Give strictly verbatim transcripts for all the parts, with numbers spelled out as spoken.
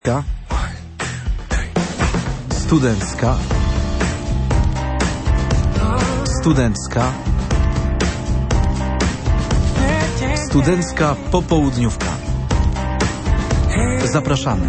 Studencka. Studencka. Studencka popołudniówka. Zapraszamy.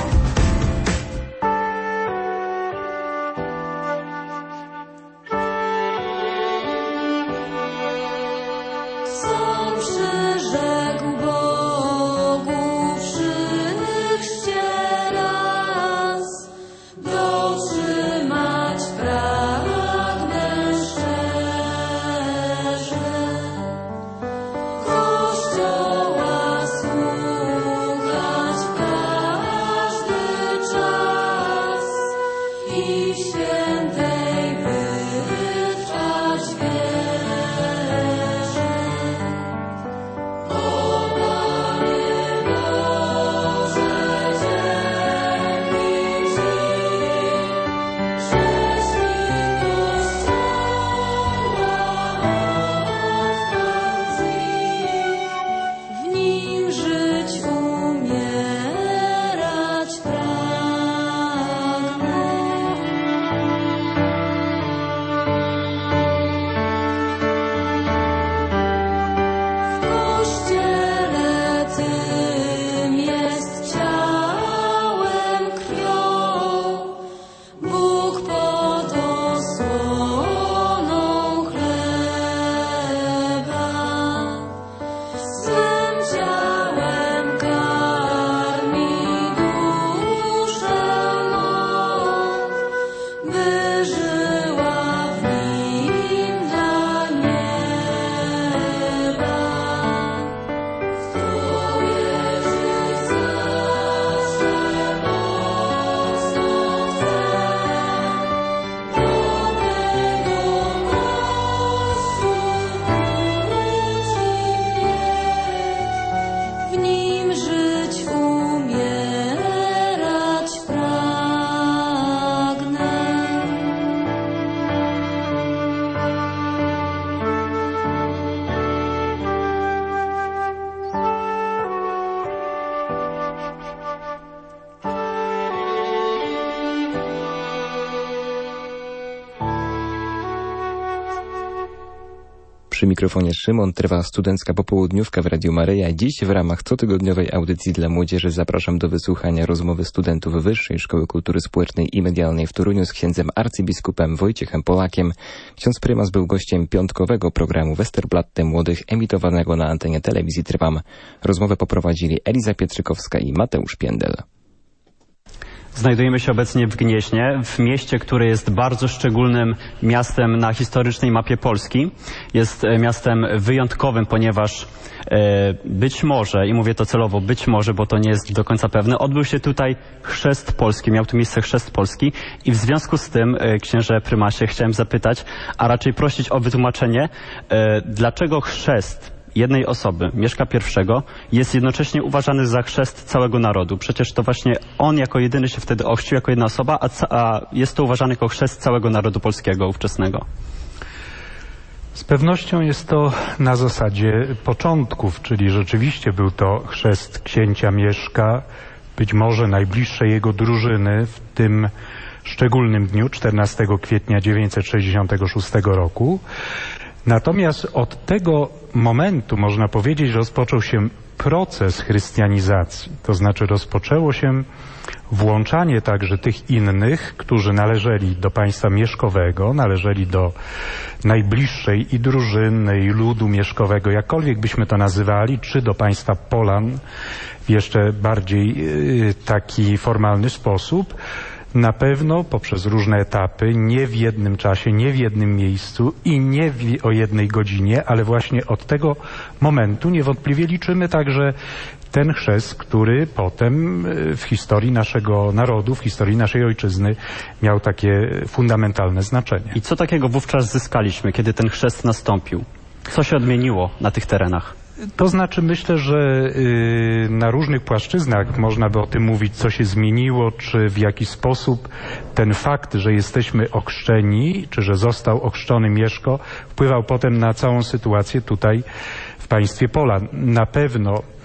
Przy mikrofonie Szymon, trwa studencka popołudniówka w Radiu Maryja. Dziś w ramach cotygodniowej audycji dla młodzieży zapraszam do wysłuchania rozmowy studentów Wyższej Szkoły Kultury Społecznej i Medialnej w Toruniu z księdzem arcybiskupem Wojciechem Polakiem. Ksiądz prymas był gościem piątkowego programu Westerplatte Młodych emitowanego na antenie telewizji Trwam. Rozmowę poprowadzili Eliza Pietrzykowska i Mateusz Piędel. Znajdujemy się obecnie w Gnieźnie, w mieście, które jest bardzo szczególnym miastem na historycznej mapie Polski. Jest miastem wyjątkowym, ponieważ e, być może, i mówię to celowo, być może, bo to nie jest do końca pewne, odbył się tutaj chrzest polski, miał tu miejsce chrzest polski i w związku z tym, e, księże prymasie, chciałem zapytać, a raczej prosić o wytłumaczenie, e, dlaczego chrzest jednej osoby, Mieszka pierwszego, jest jednocześnie uważany za chrzest całego narodu. Przecież to właśnie on jako jedyny się wtedy ochrzcił, jako jedna osoba, a, ca- a jest to uważany jako chrzest całego narodu polskiego ówczesnego. Z pewnością jest to na zasadzie początków, czyli rzeczywiście był to chrzest księcia Mieszka, być może najbliższej jego drużyny w tym szczególnym dniu, czternastego kwietnia dziewięćset sześćdziesiątego szóstego roku. Natomiast od tego momentu, można powiedzieć, rozpoczął się proces chrystianizacji. To znaczy rozpoczęło się włączanie także tych innych, którzy należeli do państwa mieszkowego, należeli do najbliższej i drużyny, i ludu mieszkowego, jakkolwiek byśmy to nazywali, czy do państwa Polan w jeszcze bardziej yy, taki formalny sposób. Na pewno poprzez różne etapy, nie w jednym czasie, nie w jednym miejscu i nie w, o jednej godzinie, ale właśnie od tego momentu niewątpliwie liczymy także ten chrzest, który potem w historii naszego narodu, w historii naszej ojczyzny miał takie fundamentalne znaczenie. I co takiego wówczas zyskaliśmy, kiedy ten chrzest nastąpił? Co się odmieniło na tych terenach? To znaczy myślę, że y, na różnych płaszczyznach można by o tym mówić, co się zmieniło, czy w jaki sposób ten fakt, że jesteśmy ochrzczeni, czy że został ochrzczony Mieszko, wpływał potem na całą sytuację tutaj w państwie Polan. Na pewno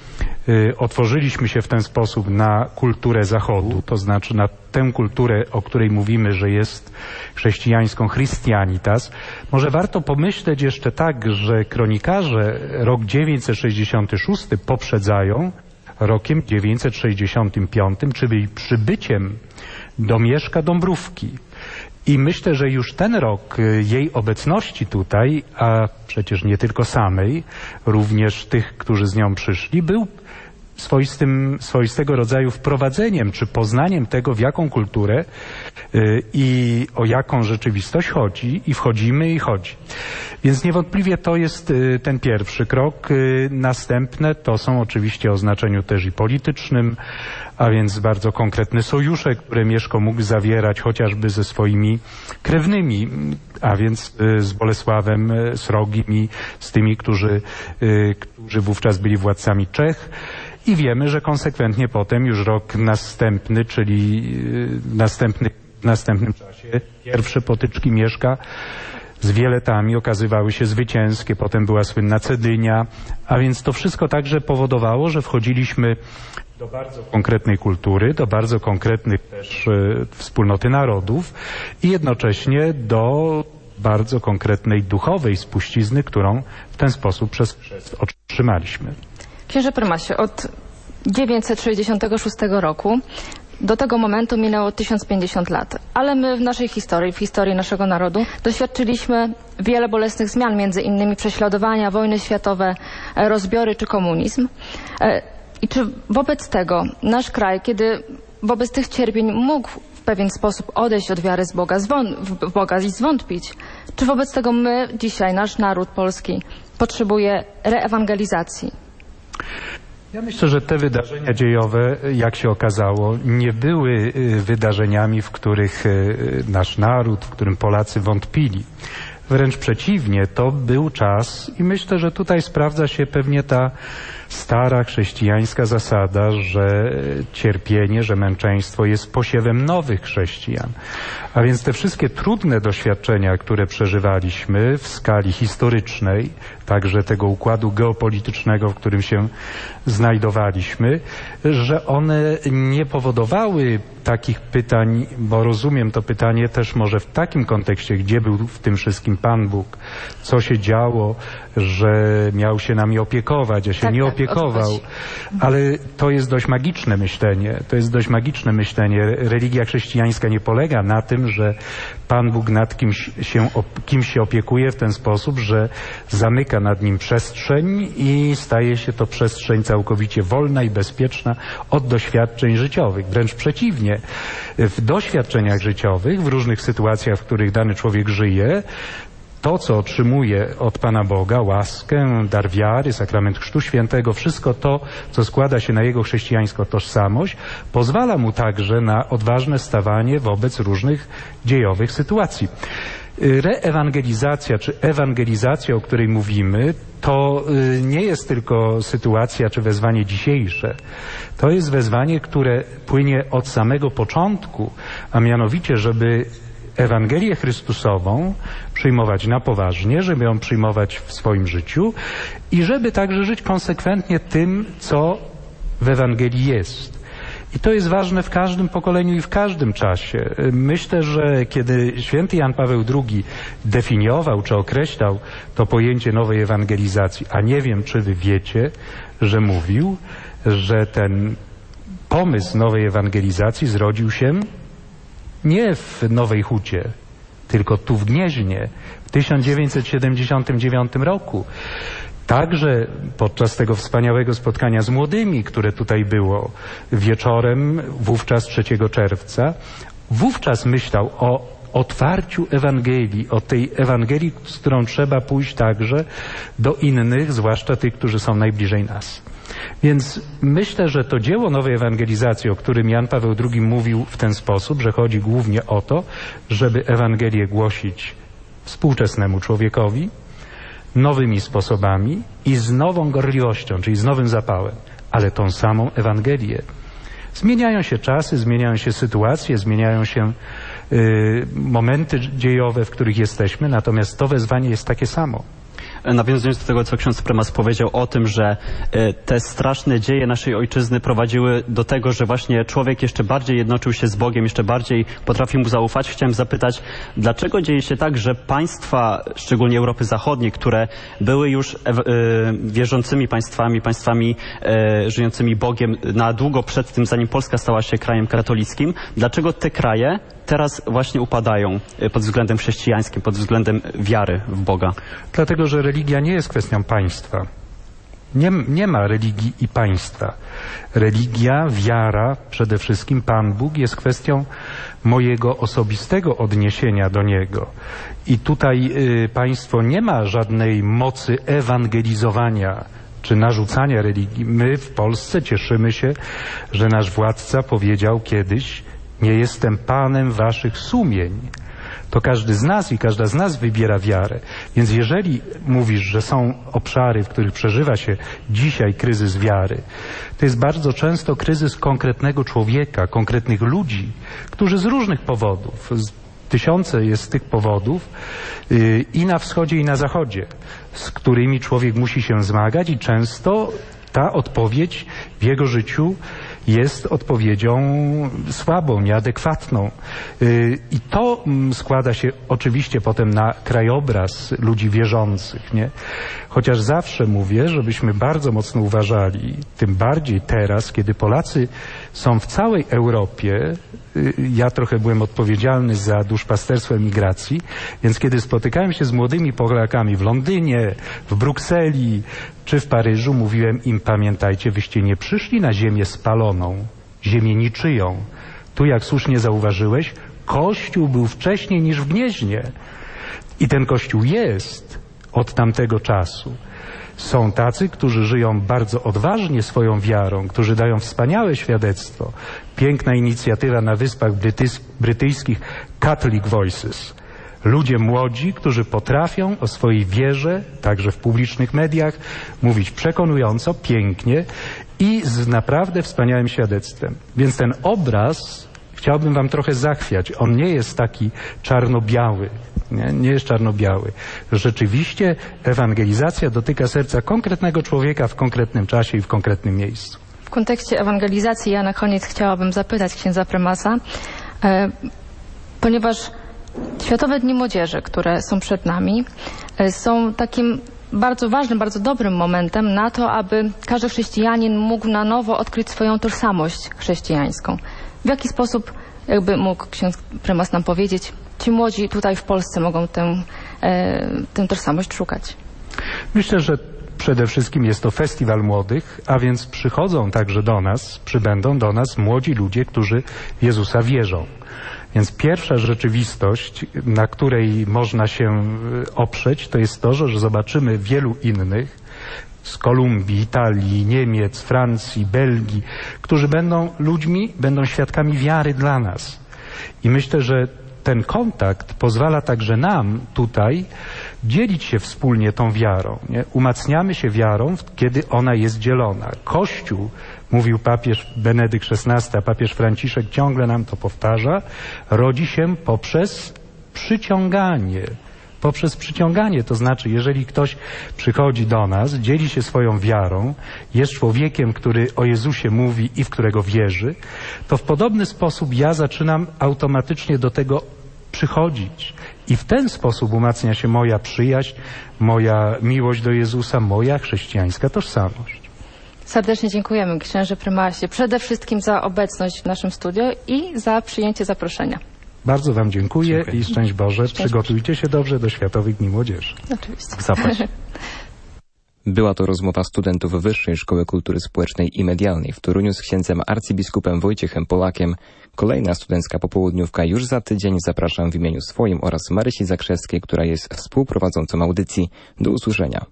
Otworzyliśmy się w ten sposób na kulturę Zachodu, to znaczy na tę kulturę, o której mówimy, że jest chrześcijańską Christianitas. Może warto pomyśleć jeszcze tak, że kronikarze rok dziewięćset sześćdziesiąty szósty poprzedzają rokiem dziewięćset sześćdziesiątym piątym, czyli przybyciem do Mieszka Dąbrówki. I myślę, że już ten rok jej obecności tutaj, a przecież nie tylko samej, również tych, którzy z nią przyszli, był swoistym, swoistego rodzaju wprowadzeniem czy poznaniem tego, w jaką kulturę yy, i o jaką rzeczywistość chodzi i wchodzimy i chodzi. Więc niewątpliwie to jest yy, ten pierwszy krok. Yy, następne to są oczywiście o znaczeniu też i politycznym, a więc bardzo konkretne sojusze, które Mieszko mógł zawierać chociażby ze swoimi krewnymi, a więc yy, z Bolesławem yy, Srogim i z tymi, którzy, yy, którzy wówczas byli władcami Czech. I wiemy, że konsekwentnie potem już rok następny, czyli następny, w następnym czasie pierwsze potyczki Mieszka z Wieletami okazywały się zwycięskie, potem była słynna Cedynia, a więc to wszystko także powodowało, że wchodziliśmy do bardzo konkretnej kultury, do bardzo konkretnych też wspólnoty narodów i jednocześnie do bardzo konkretnej duchowej spuścizny, którą w ten sposób przez chrzest otrzymaliśmy. Księże prymasie, od dziewięćset sześćdziesiątego szóstego roku do tego momentu minęło tysiąc pięćdziesiąt lat, ale my w naszej historii, w historii naszego narodu doświadczyliśmy wiele bolesnych zmian, między innymi prześladowania, wojny światowe, rozbiory czy komunizm. I czy wobec tego nasz kraj, kiedy wobec tych cierpień mógł w pewien sposób odejść od wiary z Boga, w Boga i zwątpić, czy wobec tego my dzisiaj, nasz naród polski potrzebuje reewangelizacji? Ja myślę, że te wydarzenia dziejowe, jak się okazało, nie były wydarzeniami, w których nasz naród, w którym Polacy wątpili. Wręcz przeciwnie, to był czas i myślę, że tutaj sprawdza się pewnie ta stara chrześcijańska zasada, że cierpienie, że męczeństwo jest posiewem nowych chrześcijan. A więc te wszystkie trudne doświadczenia, które przeżywaliśmy w skali historycznej, także tego układu geopolitycznego, w którym się znajdowaliśmy, że one nie powodowały takich pytań, bo rozumiem to pytanie też może w takim kontekście, gdzie był w tym wszystkim Pan Bóg, co się działo, że miał się nami opiekować, a się tak, nie tak, opiekował. odpowiedź. Ale to jest dość magiczne myślenie. To jest dość magiczne myślenie. Religia chrześcijańska nie polega na tym, że Pan Bóg nad kimś się, kimś się opiekuje w ten sposób, że zamyka nad nim przestrzeń i staje się to przestrzeń całkowicie wolna i bezpieczna od doświadczeń życiowych. Wręcz przeciwnie. W doświadczeniach życiowych, w różnych sytuacjach, w których dany człowiek żyje, to, co otrzymuje od Pana Boga, łaskę, dar wiary, sakrament Chrztu Świętego, wszystko to, co składa się na jego chrześcijańską tożsamość, pozwala mu także na odważne stawanie wobec różnych dziejowych sytuacji. Reewangelizacja, czy ewangelizacja, o której mówimy, to nie jest tylko sytuacja, czy wezwanie dzisiejsze. To jest wezwanie, które płynie od samego początku, a mianowicie, żeby Ewangelię Chrystusową przyjmować na poważnie, żeby ją przyjmować w swoim życiu i żeby także żyć konsekwentnie tym, co w Ewangelii jest. I to jest ważne w każdym pokoleniu i w każdym czasie. Myślę, że kiedy święty Jan Paweł drugi definiował czy określał to pojęcie nowej ewangelizacji, a nie wiem, czy wy wiecie, że mówił, że ten pomysł nowej ewangelizacji zrodził się nie w Nowej Hucie, tylko tu w Gnieźnie w tysiąc dziewięćset siedemdziesiątym dziewiątym roku. Także podczas tego wspaniałego spotkania z młodymi, które tutaj było wieczorem, wówczas trzeciego czerwca, wówczas myślał o otwarciu Ewangelii, o tej Ewangelii, z którą trzeba pójść także do innych, zwłaszcza tych, którzy są najbliżej nas. Więc myślę, że to dzieło nowej ewangelizacji, o którym Jan Paweł drugi mówił w ten sposób, że chodzi głównie o to, żeby Ewangelię głosić współczesnemu człowiekowi nowymi sposobami i z nową gorliwością, czyli z nowym zapałem, ale tą samą Ewangelię. Zmieniają się czasy, zmieniają się sytuacje, zmieniają się y, momenty dziejowe, w których jesteśmy, natomiast to wezwanie jest takie samo. nawiązując do tego, co ksiądz prymas powiedział o tym, że te straszne dzieje naszej ojczyzny prowadziły do tego, że właśnie człowiek jeszcze bardziej jednoczył się z Bogiem, jeszcze bardziej potrafił mu zaufać. Chciałem zapytać, dlaczego dzieje się tak, że państwa, szczególnie Europy Zachodniej, które były już wierzącymi państwami, państwami żyjącymi Bogiem na długo przed tym, zanim Polska stała się krajem katolickim, dlaczego te kraje teraz właśnie upadają pod względem chrześcijańskim, pod względem wiary w Boga? Dlatego, że religia nie jest kwestią państwa. Nie, nie ma religii i państwa. Religia, wiara, przede wszystkim Pan Bóg jest kwestią mojego osobistego odniesienia do Niego. I tutaj y, państwo nie ma żadnej mocy ewangelizowania czy narzucania religii. My w Polsce cieszymy się, że nasz władca powiedział kiedyś: nie jestem panem waszych sumień. To każdy z nas i każda z nas wybiera wiarę. Więc jeżeli mówisz, że są obszary, w których przeżywa się dzisiaj kryzys wiary, to jest bardzo często kryzys konkretnego człowieka, konkretnych ludzi, którzy z różnych powodów, tysiące jest tych powodów yy, i na wschodzie, i na zachodzie, z którymi człowiek musi się zmagać, i często ta odpowiedź w jego życiu jest odpowiedzią słabą, nieadekwatną. I to składa się oczywiście potem na krajobraz ludzi wierzących, nie? Chociaż zawsze mówię, żebyśmy bardzo mocno uważali, tym bardziej teraz, kiedy Polacy są w całej Europie. Ja trochę byłem odpowiedzialny za duszpasterstwo emigracji, więc kiedy spotykałem się z młodymi Polakami w Londynie, w Brukseli czy w Paryżu, mówiłem im: pamiętajcie, wyście nie przyszli na ziemię spaloną, ziemię niczyją. Tu, jak słusznie zauważyłeś, Kościół był wcześniej niż w Gnieźnie. I ten Kościół jest od tamtego czasu. Są tacy, którzy żyją bardzo odważnie swoją wiarą, którzy dają wspaniałe świadectwo. Piękna inicjatywa na Wyspach Brytys- Brytyjskich Catholic Voices. Ludzie młodzi, którzy potrafią o swojej wierze, także w publicznych mediach, mówić przekonująco, pięknie i z naprawdę wspaniałym świadectwem. Więc ten obraz chciałbym wam trochę zachwiać. On nie jest taki czarno-biały. Nie, nie jest czarno-biały. Rzeczywiście ewangelizacja dotyka serca konkretnego człowieka w konkretnym czasie i w konkretnym miejscu. W kontekście ewangelizacji ja na koniec chciałabym zapytać księdza prymasa, e, ponieważ Światowe Dni Młodzieży, które są przed nami, e, są takim bardzo ważnym, bardzo dobrym momentem na to, aby każdy chrześcijanin mógł na nowo odkryć swoją tożsamość chrześcijańską. W jaki sposób, jakby mógł ksiądz prymas nam powiedzieć, ci młodzi tutaj w Polsce mogą tę, e, tę tożsamość szukać? Myślę, że przede wszystkim jest to festiwal młodych, a więc przychodzą także do nas, przybędą do nas młodzi ludzie, którzy w Jezusa wierzą. Więc pierwsza rzeczywistość, na której można się oprzeć, to jest to, że zobaczymy wielu innych z Kolumbii, Italii, Niemiec, Francji, Belgii, którzy będą ludźmi, będą świadkami wiary dla nas. I myślę, że ten kontakt pozwala także nam tutaj dzielić się wspólnie tą wiarą. Nie? Umacniamy się wiarą, kiedy ona jest dzielona. Kościół, mówił papież Benedykt szesnasty, a papież Franciszek ciągle nam to powtarza, rodzi się poprzez przyciąganie. Poprzez przyciąganie, to znaczy, jeżeli ktoś przychodzi do nas, dzieli się swoją wiarą, jest człowiekiem, który o Jezusie mówi i w którego wierzy, to w podobny sposób ja zaczynam automatycznie do tego przychodzić. I w ten sposób umacnia się moja przyjaźń, moja miłość do Jezusa, moja chrześcijańska tożsamość. Serdecznie dziękujemy księże prymasie przede wszystkim za obecność w naszym studiu i za przyjęcie zaproszenia. Bardzo wam dziękuję, dziękuję. I szczęść Boże. Szczęść Przygotujcie się dobrze do Światowych Dni Młodzieży. Oczywiście. Zapraszam. Była to rozmowa studentów Wyższej Szkoły Kultury Społecznej i Medialnej w Toruniu z księdzem arcybiskupem Wojciechem Polakiem. Kolejna studencka popołudniówka już za tydzień. Zapraszam w imieniu swoim oraz Marysi Zakrzewskiej, która jest współprowadzącą audycji. Do usłyszenia.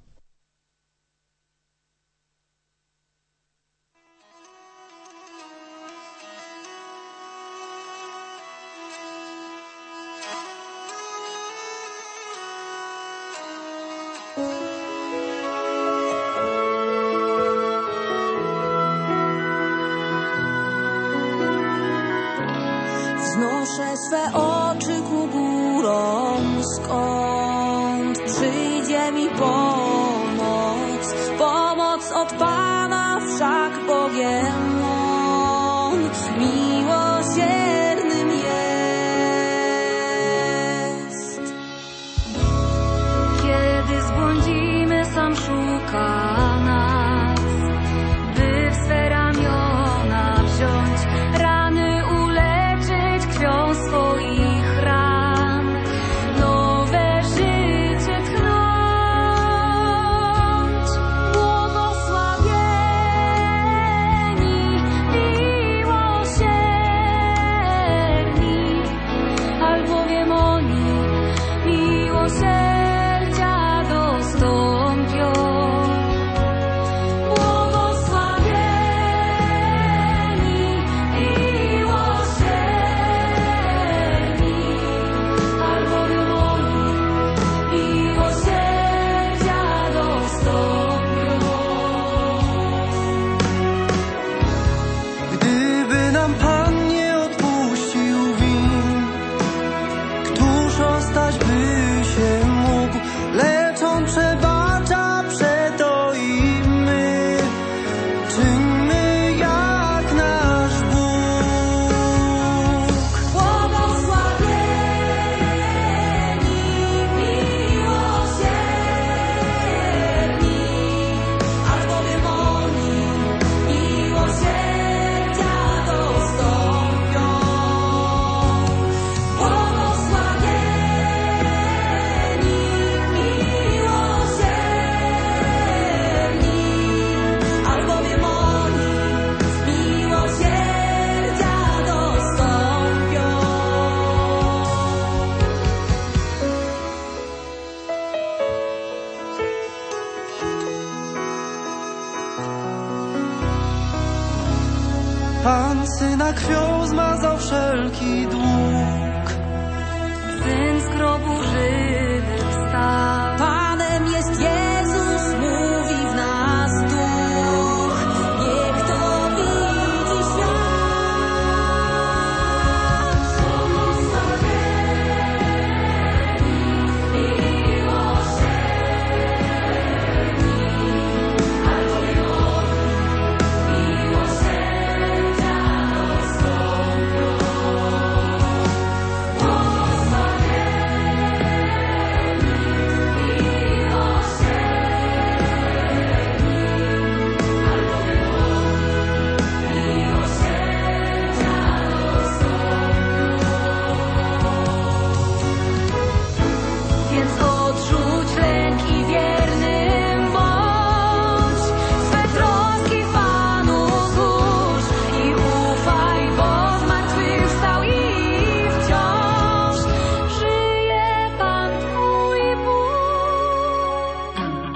Wznoszę swe oczy ku górom, skąd przyjdzie mi pomoc, pomoc od Pana, wszak Bogiem On miłosiernym jest. Kiedy zbłądzimy, sam szuka nas, by w swe ramiona wziąć, rany uleczyć krwią swoich ran, nowe życie tchnąć. Błogosławieni, miłosierni, albowiem oni miłosierdzia dostąpią. Gdyby nam Pan nie odpuścił win, któż ostać by się mógł? Lecz On przebacza, przeto i my czyńmy jak nasz Bóg. Błogosławieni, miłosierni, albowiem oni miłosierdzia dostąpią. Błogosławieni, miłosierni, albowiem oni miłosierdzia dostąpią. Pan Syna krwią zmazał wszelki dług. Syn z grobu żywy wstał. Panem jest Jezus, mówi w nas duch. Niech to widzi świat. Błogosławieni, miłosierni, albowiem oni miłosierdzia dostąpią. Więc odrzuć lęk i wiernym bądź, swe troski Panu złóż i ufaj, bo zmartwychwstał i wciąż żyje Pan Twój Bóg.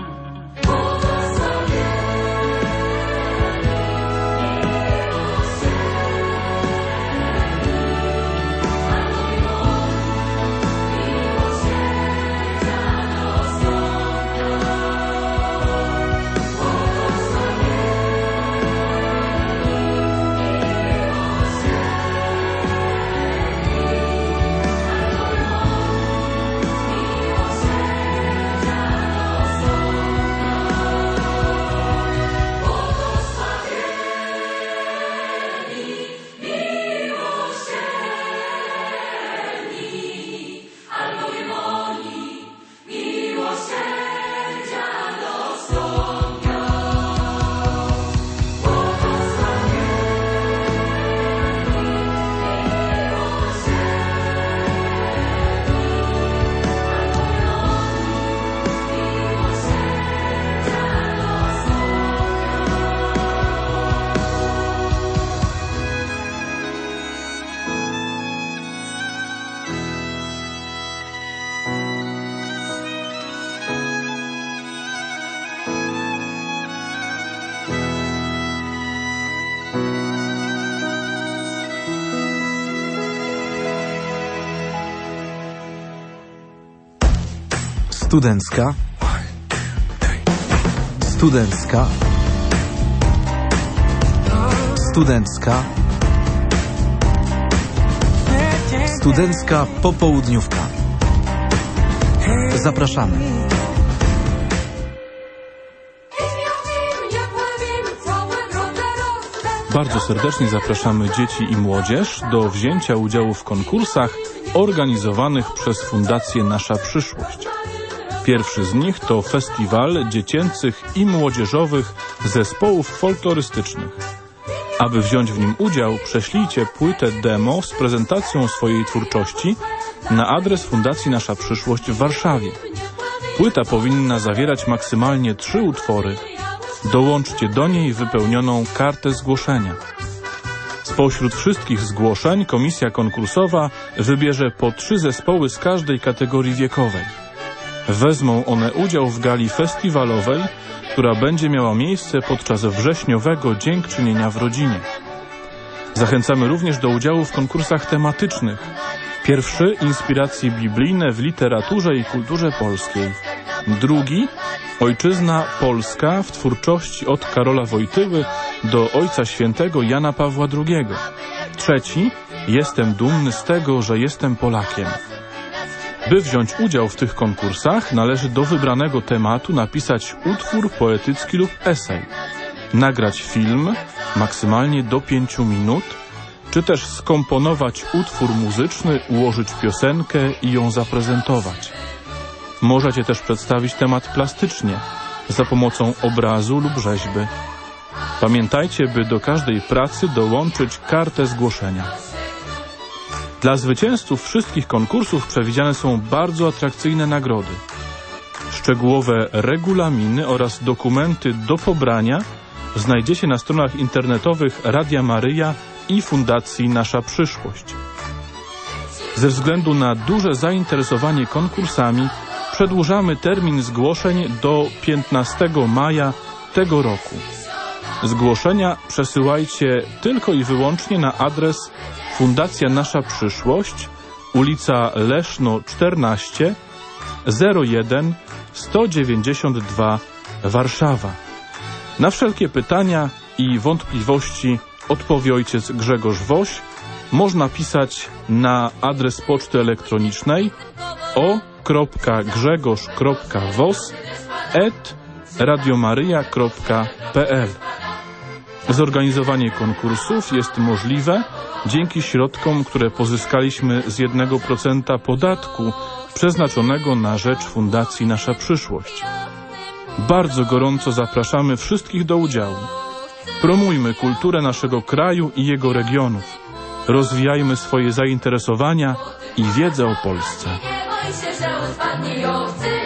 Studencka. Studencka. Studencka. Studencka popołudniówka. Zapraszamy. Bardzo serdecznie zapraszamy dzieci i młodzież do wzięcia udziału w konkursach organizowanych przez Fundację Nasza Przyszłość. Pierwszy z nich to festiwal dziecięcych i młodzieżowych zespołów folklorystycznych. Aby wziąć w nim udział, prześlijcie płytę demo z prezentacją swojej twórczości na adres Fundacji Nasza Przyszłość w Warszawie. Płyta powinna zawierać maksymalnie trzy utwory. Dołączcie do niej wypełnioną kartę zgłoszenia. Spośród wszystkich zgłoszeń komisja konkursowa wybierze po trzy zespoły z każdej kategorii wiekowej. Wezmą one udział w gali festiwalowej, która będzie miała miejsce podczas wrześniowego Dziękczynienia w Rodzinie. Zachęcamy również do udziału w konkursach tematycznych. Pierwszy – inspiracje biblijne w literaturze i kulturze polskiej. Drugi – Ojczyzna Polska w twórczości od Karola Wojtyły do Ojca Świętego Jana Pawła drugiego. Trzeci – Jestem dumny z tego, że jestem Polakiem. By wziąć udział w tych konkursach, należy do wybranego tematu napisać utwór poetycki lub esej, nagrać film, maksymalnie do pięciu minut, czy też skomponować utwór muzyczny, ułożyć piosenkę i ją zaprezentować. Możecie też przedstawić temat plastycznie, za pomocą obrazu lub rzeźby. Pamiętajcie, by do każdej pracy dołączyć kartę zgłoszenia. Dla zwycięzców wszystkich konkursów przewidziane są bardzo atrakcyjne nagrody. Szczegółowe regulaminy oraz dokumenty do pobrania znajdziecie na stronach internetowych Radia Maryja i Fundacji Nasza Przyszłość. Ze względu na duże zainteresowanie konkursami przedłużamy termin zgłoszeń do piętnastego maja tego roku. Zgłoszenia przesyłajcie tylko i wyłącznie na adres Fundacja Nasza Przyszłość, ulica Leszno czternaście, zero jeden, sto dziewięćdziesiąt dwa, Warszawa. Na wszelkie pytania i wątpliwości odpowie ojciec Grzegorz Woś. Można pisać na adres poczty elektronicznej o kropka grzegorz kropka wos at radiomaryja kropka p l. Zorganizowanie konkursów jest możliwe dzięki środkom, które pozyskaliśmy z jednego procenta podatku przeznaczonego na rzecz Fundacji Nasza Przyszłość. Bardzo gorąco zapraszamy wszystkich do udziału. Promujmy kulturę naszego kraju i jego regionów. Rozwijajmy swoje zainteresowania i wiedzę o Polsce. Nie bój się, że odpadnie ją